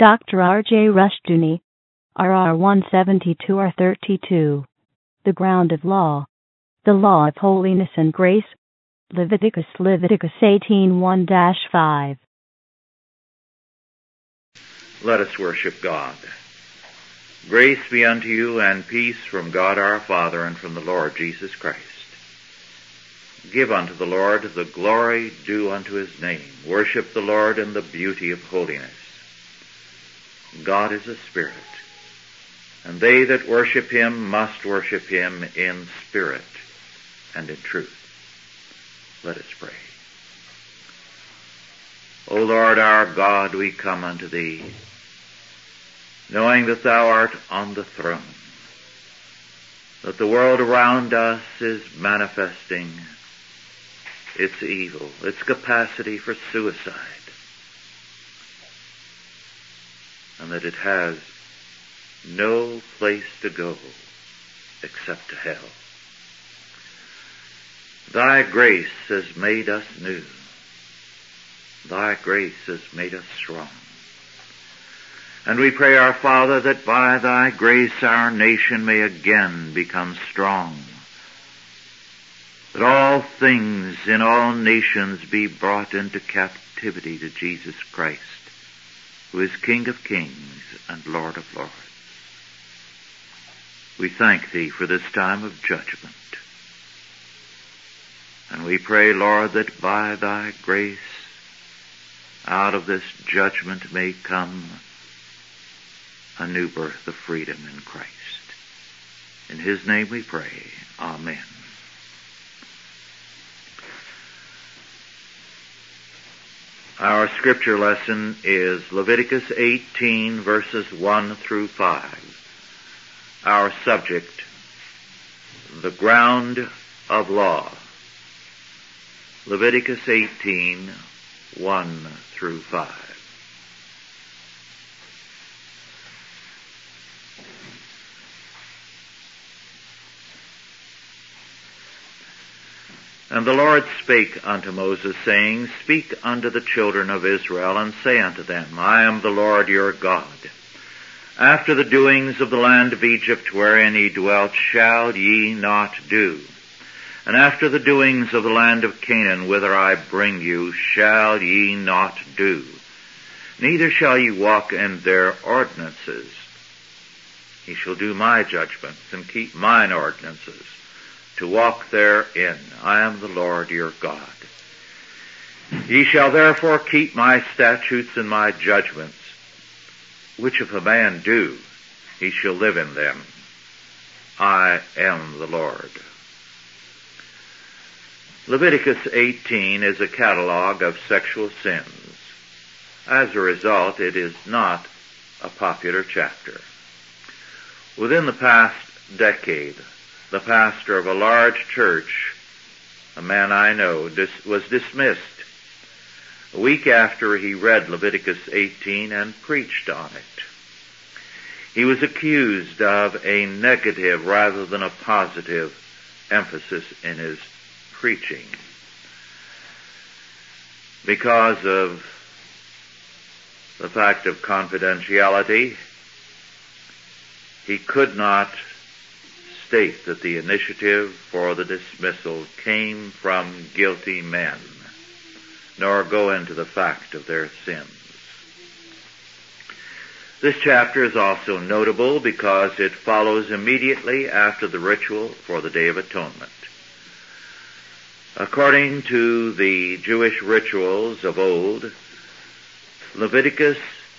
Dr. R.J. Rushdoony, RR 172-R32. The ground of law. The law of holiness and grace. Leviticus 18:1-5. Let us worship God. Grace be unto you and peace from God our Father and from the Lord Jesus Christ. Give unto the Lord the glory due unto his name. Worship the Lord in the beauty of holiness. God is a spirit, and they that worship him must worship him in spirit and in truth. Let us pray. O Lord our God, we come unto thee, knowing that thou art on the throne, that the world around us is manifesting its evil, its capacity for suicide, and that it has no place to go except to hell. Thy grace has made us new. Thy grace has made us strong. And we pray, our Father, that by thy grace our nation may again become strong, that all things in all nations be brought into captivity to Jesus Christ, who is King of kings and Lord of lords. We thank thee for this time of judgment. And we pray, Lord, that by thy grace out of this judgment may come a new birth of freedom in Christ. In his name we pray. Amen. Our scripture lesson is Leviticus 18, verses 1-5. Our subject, the ground of law. Leviticus 18, 1-5. And the Lord spake unto Moses, saying, Speak unto the children of Israel, and say unto them, I am the Lord your God. After the doings of the land of Egypt wherein ye dwelt shall ye not do. And after the doings of the land of Canaan whither I bring you shall ye not do. Neither shall ye walk in their ordinances. Ye shall do my judgments and keep mine ordinances, to walk therein. I am the Lord your God. Ye shall therefore keep my statutes and my judgments, which if a man do, he shall live in them. I am the Lord. Leviticus 18 is a catalog of sexual sins. As a result, it is not a popular chapter. Within the past decade, the pastor of a large church, a man I know, was dismissed a week after he read Leviticus 18 and preached on it. He was accused of a negative rather than a positive emphasis in his preaching. Because of the fact of confidentiality, he could not state that the initiative for the dismissal came from guilty men, nor go into the fact of their sins. This chapter is also notable because it follows immediately after the ritual for the Day of Atonement. According to the Jewish rituals of old, Leviticus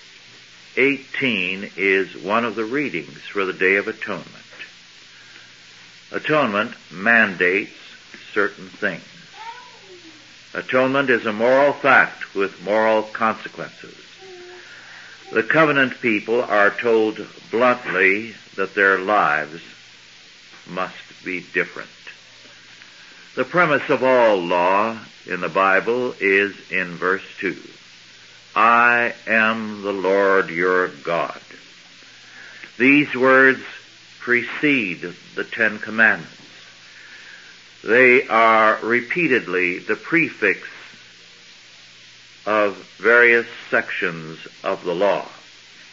18 is one of the readings for the Day of Atonement. Atonement mandates certain things. Atonement is a moral fact with moral consequences. The covenant people are told bluntly that their lives must be different. The premise of all law in the Bible is in verse 2. I am the Lord your God. These words precede the Ten Commandments. They are repeatedly the prefix of various sections of the law.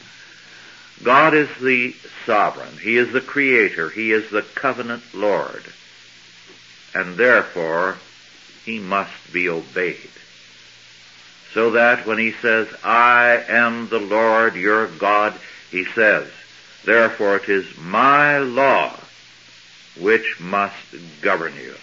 God is the sovereign. He is the creator. He is the covenant Lord. And therefore, he must be obeyed. So that when he says, I am the Lord your God, he says, therefore it is my law which must govern you.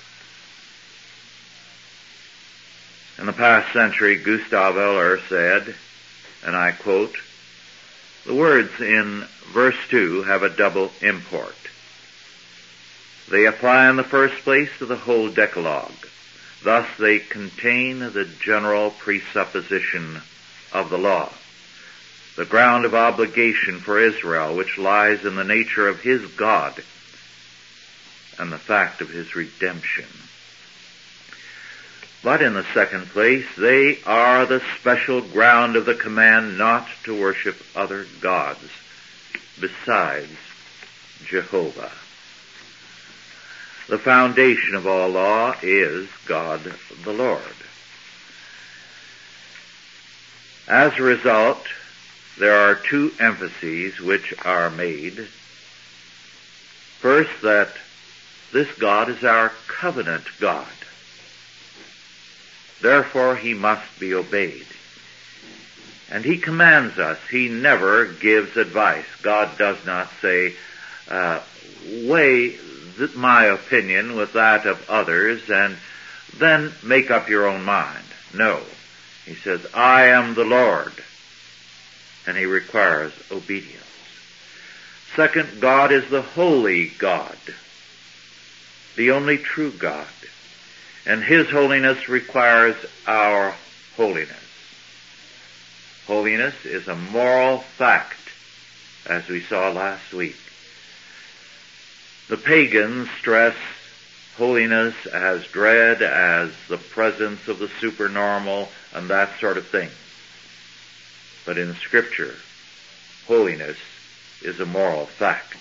In the past century, Gustav Eller said, and I quote, the words in verse 2 have a double import. They apply in the first place to the whole Decalogue. Thus they contain the general presupposition of the law, the ground of obligation for Israel, which lies in the nature of his God and the fact of his redemption. But in the second place, they are the special ground of the command not to worship other gods besides Jehovah. The foundation of all law is God the Lord. As a result, there are two emphases which are made. First, that this God is our covenant God. Therefore, he must be obeyed. And he commands us. He never gives advice. God does not say, weigh my opinion with that of others and then make up your own mind. No. He says, I am the Lord. And he requires obedience. Second, God is the holy God, the only true God. And his holiness requires our holiness. Holiness is a moral fact, as we saw last week. The pagans stress holiness as dread, as the presence of the supernormal, and that sort of thing. But in Scripture, holiness is a moral fact.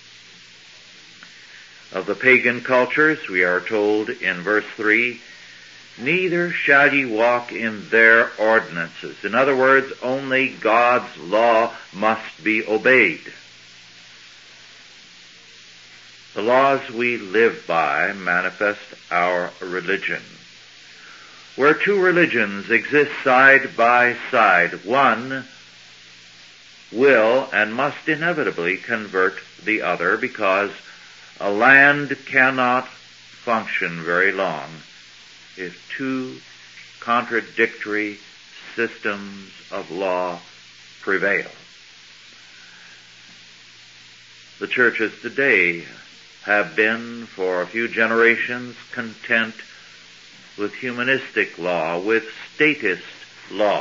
Of the pagan cultures, we are told in verse 3, neither shall ye walk in their ordinances. In other words, only God's law must be obeyed. The laws we live by manifest our religion. Where two religions exist side by side, one will and must inevitably convert the other, because a land cannot function very long if two contradictory systems of law prevail. The churches today have been for a few generations content with humanistic law, with statist law.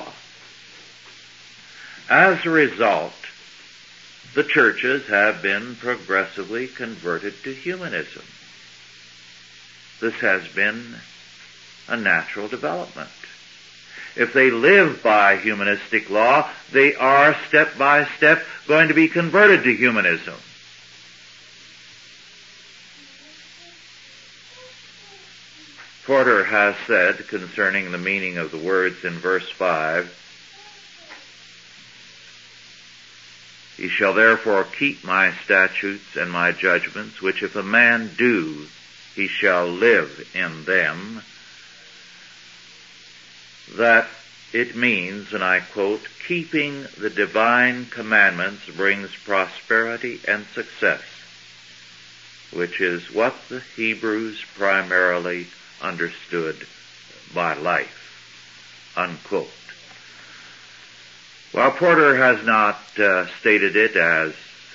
As a result, the churches have been progressively converted to humanism. This has been a natural development. If they live by humanistic law, they are step by step going to be converted to humanism. Porter has said concerning the meaning of the words in verse 5, he shall therefore keep my statutes and my judgments, which if a man do, he shall live in them. That it means, and I quote, keeping the divine commandments brings prosperity and success, which is what the Hebrews primarily understood by life, unquote. While Porter has not stated it as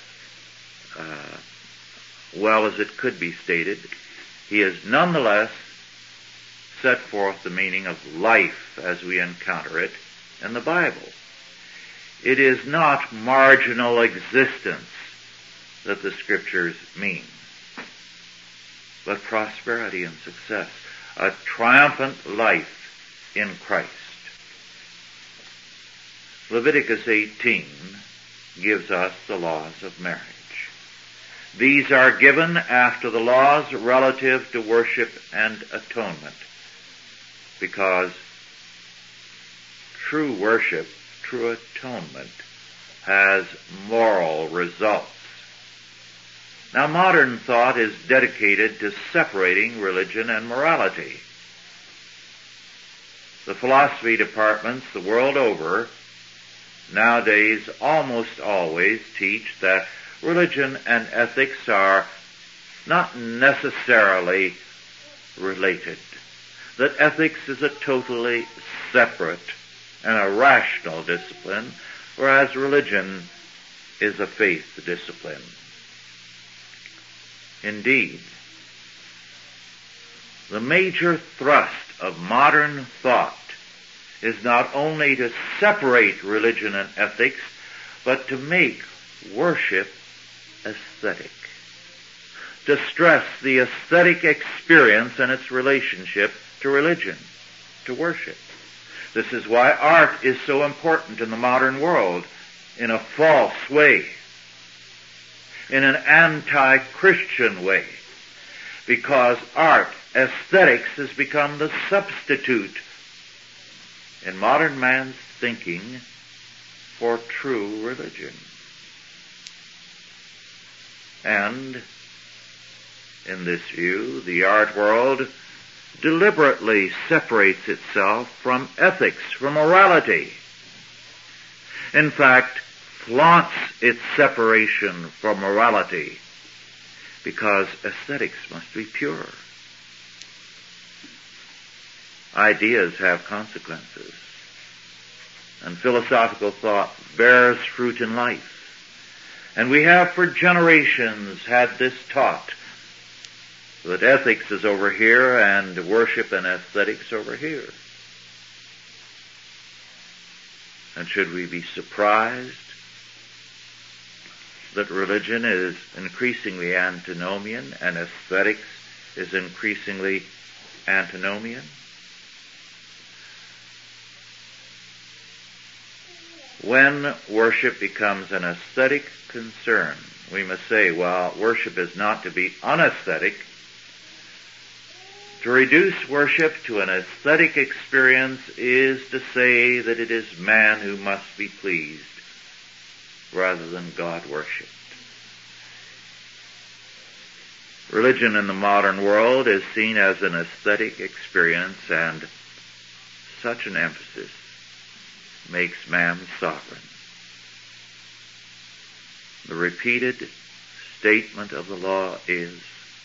well as it could be stated, he has nonetheless set forth the meaning of life as we encounter it in the Bible. It is not marginal existence that the Scriptures mean, but prosperity and success, a triumphant life in Christ. Leviticus 18 gives us the laws of marriage. These are given after the laws relative to worship and atonement, because true worship, true atonement, has moral results. Now, modern thought is dedicated to separating religion and morality. The philosophy departments the world over nowadays almost always teach that religion and ethics are not necessarily related, that ethics is a totally separate and a rational discipline, whereas religion is a faith discipline. Indeed, the major thrust of modern thought is not only to separate religion and ethics, but to make worship aesthetic, to stress the aesthetic experience and its relationship to religion, to worship. This is why art is so important in the modern world in a false way, in an anti-Christian way, because art, aesthetics, has become the substitute in modern man's thinking for true religion. And in this view, the art world deliberately separates itself from ethics, from morality. In fact, flaunts its separation from morality because aesthetics must be pure. Ideas have consequences, and philosophical thought bears fruit in life. And we have for generations had this taught, that ethics is over here and worship and aesthetics over here. And should we be surprised that religion is increasingly antinomian and aesthetics is increasingly antinomian? When worship becomes an aesthetic concern, we must say, well, worship is not to be unaesthetic. To reduce worship to an aesthetic experience is to say that it is man who must be pleased rather than God worshipped. Religion in the modern world is seen as an aesthetic experience, and such an emphasis makes man sovereign. The repeated statement of the law is,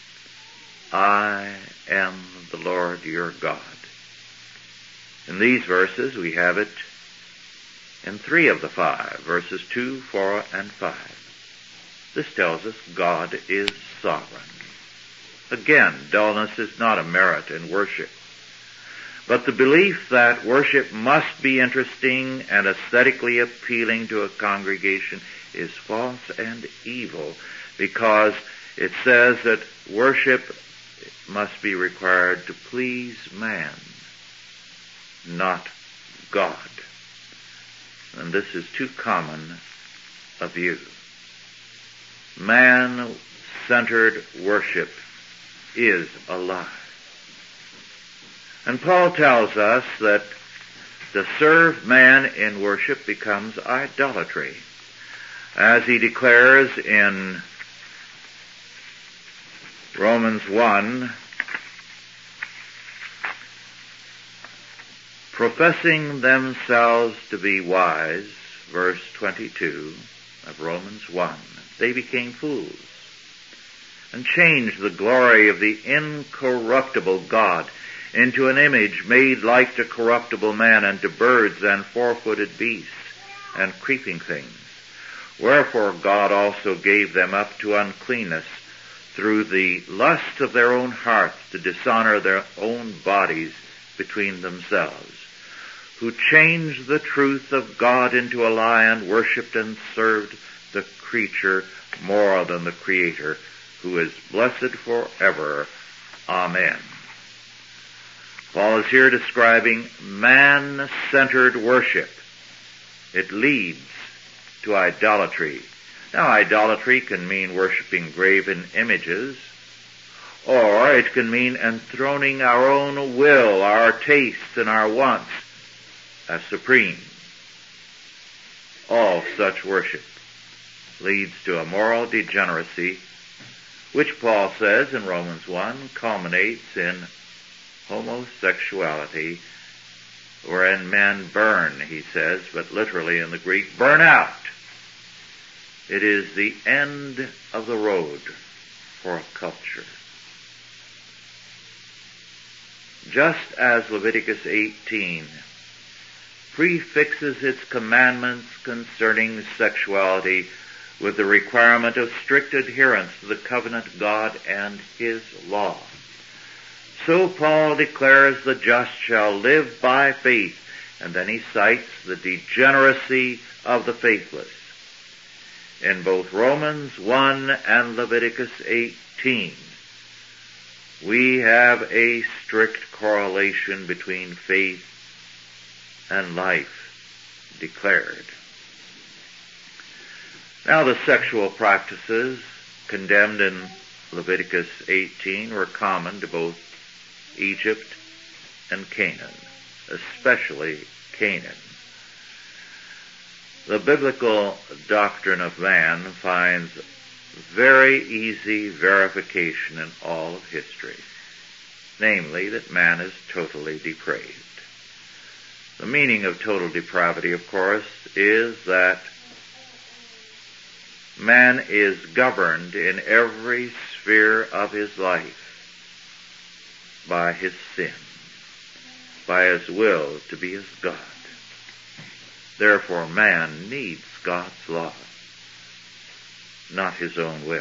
I am the Lord your God. In these verses we have it in 3 of the 5, verses 2, 4, and 5. This tells us God is sovereign. Again, dullness is not a merit in worship, but the belief that worship must be interesting and aesthetically appealing to a congregation is false and evil, because it says that worship must be required to please man, not God. And this is too common a view. Man-centered worship is a lie. And Paul tells us that to serve man in worship becomes idolatry, as he declares in Romans 1, professing themselves to be wise, verse 22 of Romans 1, they became fools and changed the glory of the incorruptible God into an image made like to corruptible man and to birds and four-footed beasts and creeping things. Wherefore God also gave them up to uncleanness through the lust of their own hearts to dishonor their own bodies between themselves, who changed the truth of God into a lie and worshipped and served the creature more than the Creator, who is blessed forever. Amen. Paul is here describing man-centered worship. It leads to idolatry. Now, idolatry can mean worshiping graven images, or it can mean enthroning our own will, our tastes, and our wants as supreme. All such worship leads to a moral degeneracy, which Paul says in Romans 1 culminates in homosexuality, wherein men burn, he says, but literally in the Greek, burn out. It is the end of the road for a culture. Just as Leviticus 18 prefixes its commandments concerning sexuality with the requirement of strict adherence to the covenant God and His law, so Paul declares the just shall live by faith, and then he cites the degeneracy of the faithless. In both Romans 1 and Leviticus 18, we have a strict correlation between faith and life declared. Now, the sexual practices condemned in Leviticus 18 were common to both Egypt and Canaan, especially Canaan. The biblical doctrine of man finds very easy verification in all of history, namely that man is totally depraved. The meaning of total depravity, of course, is that man is governed in every sphere of his life by his sin, by his will to be his God. Therefore, man needs God's law, not his own will.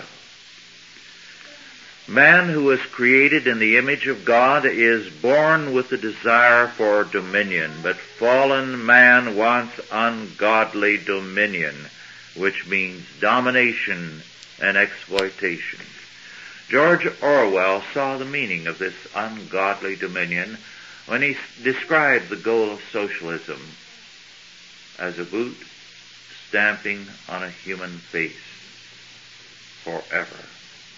Man, who is created in the image of God, is born with the desire for dominion, but fallen man wants ungodly dominion, which means domination and exploitation. George Orwell saw the meaning of this ungodly dominion when he described the goal of socialism as a boot stamping on a human face forever.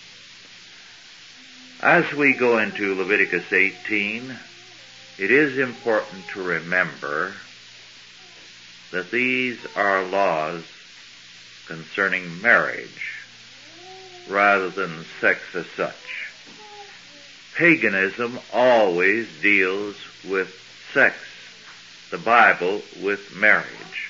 As we go into Leviticus 18, it is important to remember that these are laws concerning marriage rather than sex as such. Paganism always deals with sex, the Bible with marriage.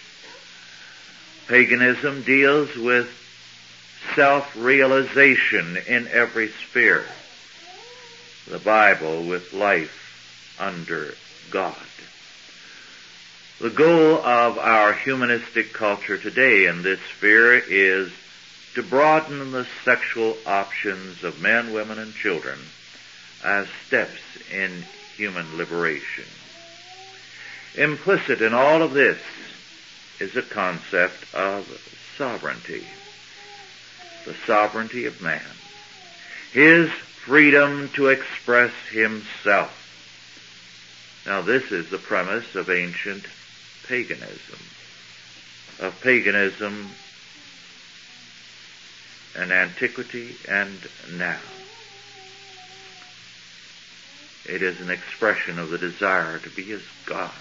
Paganism deals with self-realization in every sphere, the Bible with life under God. The goal of our humanistic culture today in this sphere is to broaden the sexual options of men, women, and children as steps in human liberation. Implicit in all of this is a concept of sovereignty, the sovereignty of man, his freedom to express himself. Now, this is the premise of ancient paganism, in antiquity and now. It is an expression of the desire to be his God,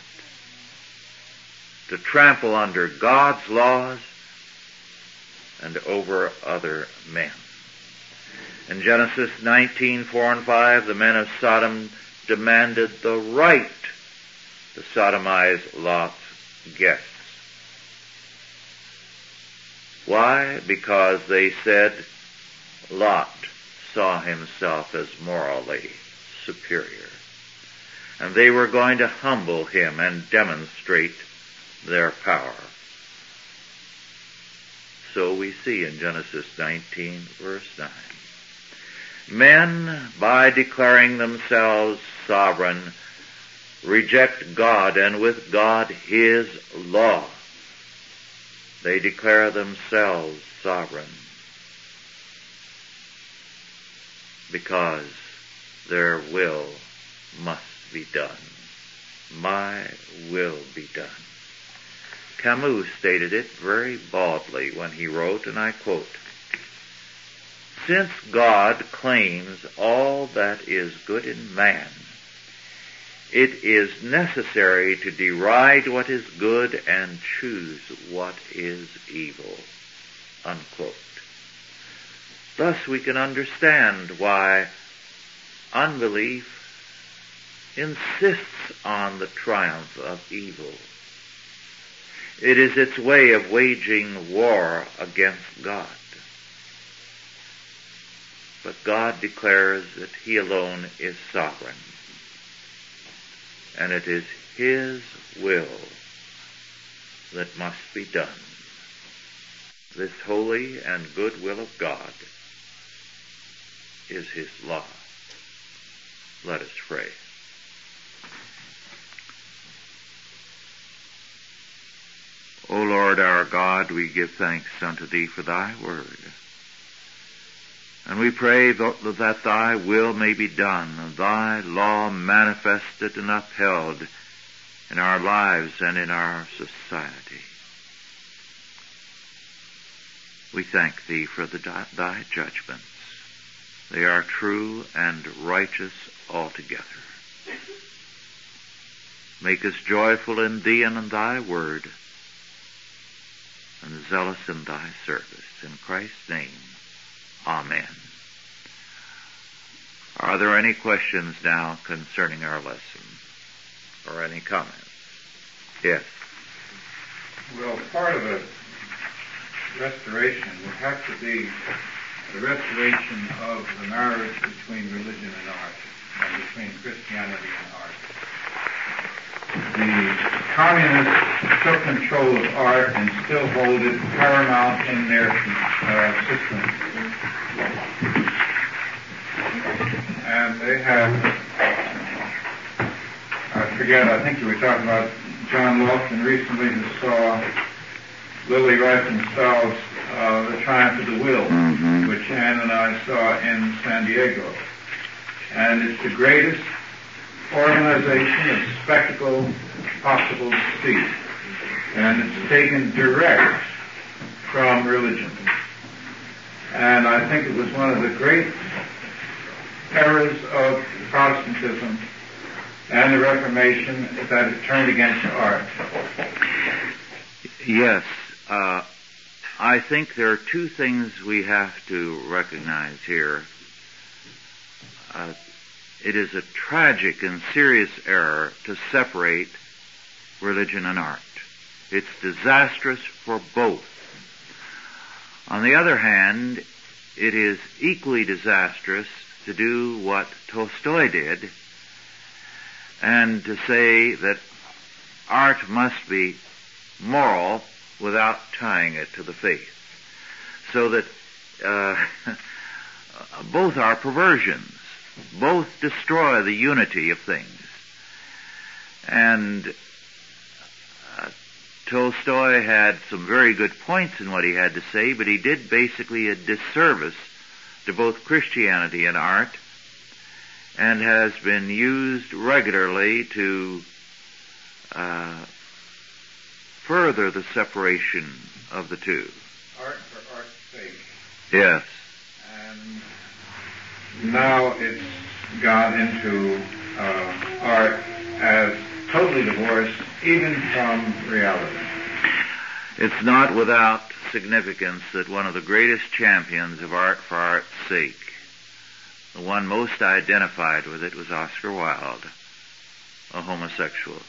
to trample under God's laws and over other men. In Genesis 19:4 and 5, the men of Sodom demanded the right to sodomize Lot's guests. Why? Because they said Lot saw himself as morally superior, and they were going to humble him and demonstrate their power. So we see in Genesis 19, verse 9, men, by declaring themselves sovereign, reject God and with God His law. They declare themselves sovereign because their will must be done. My will be done. Camus stated it very baldly when he wrote, and I quote, "Since God claims all that is good in man, it is necessary to deride what is good and choose what is evil. Unquote. Thus we can understand why unbelief insists on the triumph of evil. It is its way of waging war against God. But God declares that He alone is sovereign, and it is His will that must be done. This holy and good will of God is His law. Let us pray. O Lord our God, we give thanks unto Thee for Thy word. And we pray that Thy will may be done, and Thy law manifested and upheld in our lives and in our society. We thank Thee for Thy judgments. They are true and righteous altogether. Make us joyful in Thee and in Thy word, and zealous in Thy service. In Christ's name, amen. Are there any questions now concerning our lesson? Or any comments? Yes. Well, part of the restoration would have to be the restoration of the marriage between religion and art, and between Christianity and art. The communists took control of art and still hold it paramount in their system. And they have, I think you were talking about John Lofton recently, who saw Lily Riefenstahl's The Triumph of the Will, which Ann and I saw in San Diego. And it's the greatest organization of spectacle possible to see. And it's taken direct from religion. And I think it was one of the great errors of Protestantism and the Reformation that it turned against art. Yes. I think there are two things we have to recognize here. It is a tragic and serious error to separate religion and art. It's disastrous for both. On the other hand, it is equally disastrous to do what Tolstoy did and to say that art must be moral without tying it to the faith. So that both are perversions. Both destroy the unity of things. And Tolstoy had some very good points in what he had to say, but he did basically a disservice to both Christianity and art, and has been used regularly to further the separation of the two. Art for art's sake. Yes. And now it's gone into art as totally divorced even from reality. It's not without significance that one of the greatest champions of art for art's sake, the one most identified with it, was Oscar Wilde, a homosexual.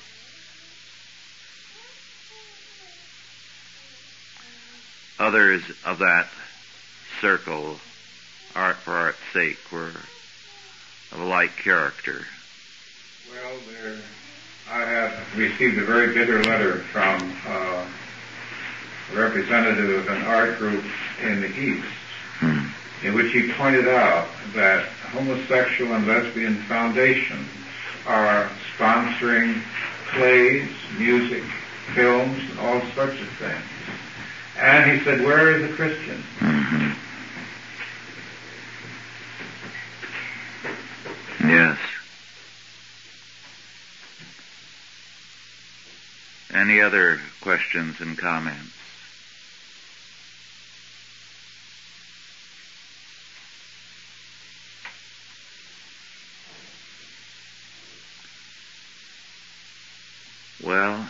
Others of that circle, art for art's sake, were of a like character. Well, I have received a very bitter letter from a representative of an art group in the East, in which he pointed out that homosexual and lesbian foundations are sponsoring plays, music, films, and all sorts of things. And he said, where is the Christian? Yes. Any other questions and comments? Well,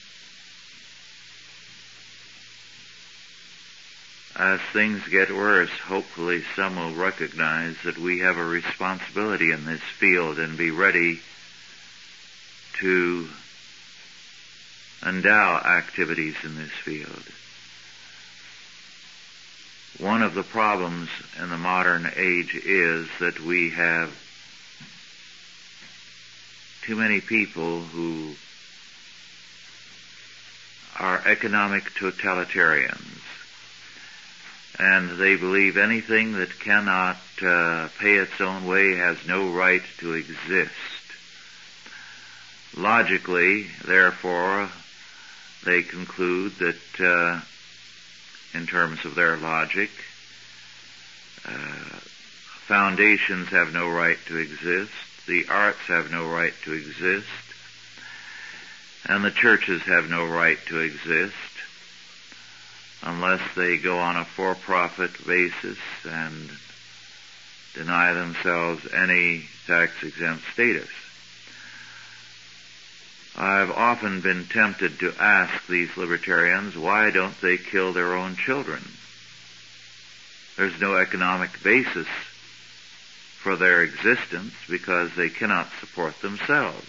as things get worse, hopefully some will recognize that we have a responsibility in this field and be ready to endow activities in this field. One of the problems in the modern age is that we have too many people who are economic totalitarians, and they believe anything that cannot pay its own way has no right to exist. Logically, therefore, they conclude that in terms of their logic, foundations have no right to exist, the arts have no right to exist, and the churches have no right to exist unless they go on a for-profit basis and deny themselves any tax-exempt status. I've often been tempted to ask these libertarians, why don't they kill their own children? There's no economic basis for their existence because they cannot support themselves.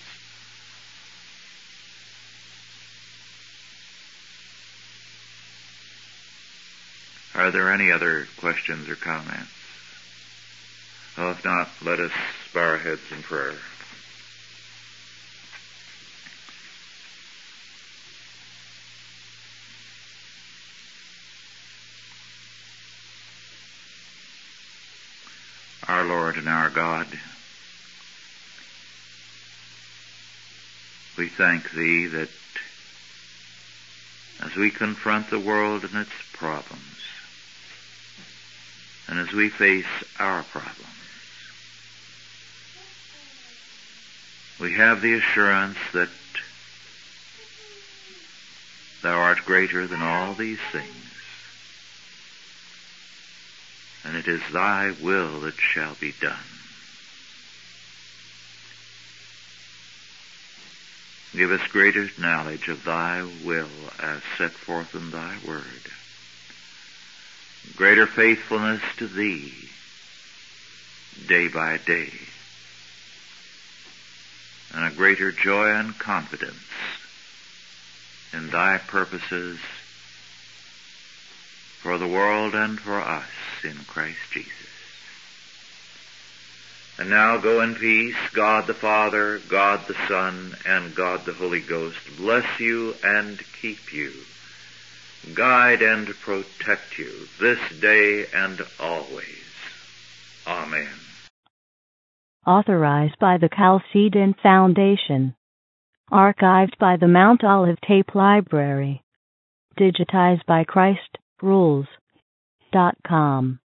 Are there any other questions or comments? Well, if not, let us bow our heads in prayer. Our Lord and our God, we thank Thee that as we confront the world and its problems, and as we face our problems, we have the assurance that Thou art greater than all these things, and it is Thy will that shall be done. Give us greater knowledge of Thy will as set forth in Thy word, greater faithfulness to Thee day by day, and a greater joy and confidence in Thy purposes for the world and for us in Christ Jesus. And now go in peace. God the Father, God the Son, and God the Holy Ghost bless you and keep you, guide and protect you this day and always. Amen. Authorized by the Chalcedon Foundation. Archived by the Mount Olive Tape Library. Digitized by ChristRules.com.